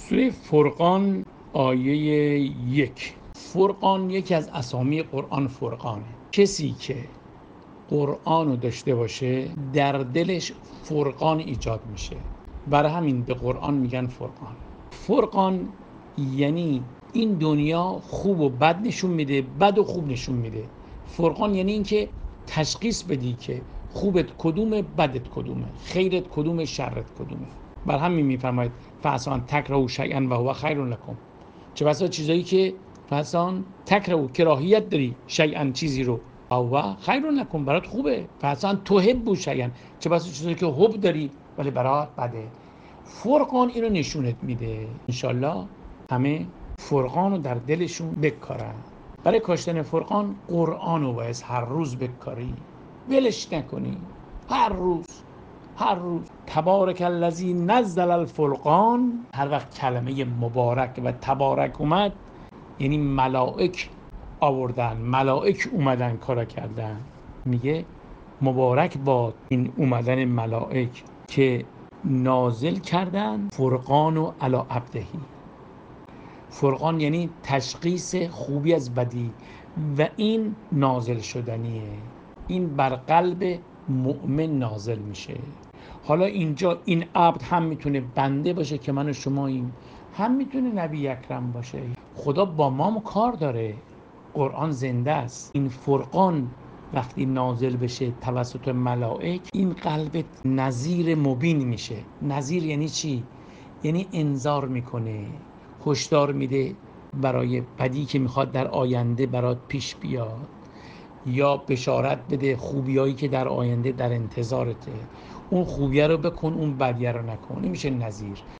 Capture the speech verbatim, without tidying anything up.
سوره فرقان آیه یک. فرقان یکی از اسامی قرآن فرقانه. کسی که قرآن رو داشته باشه در دلش فرقان ایجاد میشه، برای همین به قرآن میگن فرقان. فرقان یعنی این دنیا خوب و بد نشون میده، بد و خوب نشون میده. فرقان یعنی این که تشخیص بدی که خوبت کدومه، بدت کدومه، خیرت کدومه، شرت کدومه. بر همین میفرماید فحسان تکرهوا شیئا و هو خیر لکم. چه بسا چیزایی که فحسان تکرهوا کراهیت داری شیئا چیزی رو، و خیر لکم برات خوبه. فحسان تحبوا شیئا، چه بسا چیزایی که حب داری ولی برات بده. فرقان اینو نشونت میده. انشالله همه فرقان رو در دلشون بکارن. برای کاشتن فرقان قرآن رو باید هر روز بکاری، ولش نکنی. هر روز هر روز تبارک الذی نزل الفرقان. هر وقت کلمه مبارک و تبارک اومد یعنی ملائک آوردن، ملائک اومدن کارا کردن. میگه مبارک باد این اومدن ملائک که نازل کردن فرقان و علی عبدهی. فرقان یعنی تشخیص خوبی از بدی و این نازل شدنیه. این بر قلب مؤمن نازل میشه. حالا اینجا این عبد هم میتونه بنده باشه که من و شماییم، هم میتونه نبی اکرم باشه. خدا با ما کار داره. قرآن زنده است. این فرقان وقتی نازل بشه توسط ملائک، این قلبت نذیر مبین میشه. نذیر یعنی چی؟ یعنی انذار میکنه، هشدار میده برای بدی که میخواد در آینده برات پیش بیاد، یا بشارت بده خوبیایی که در آینده در انتظارته. اون خوبیه رو بکن، اون بدیه رو نکن. این میشه نذیر.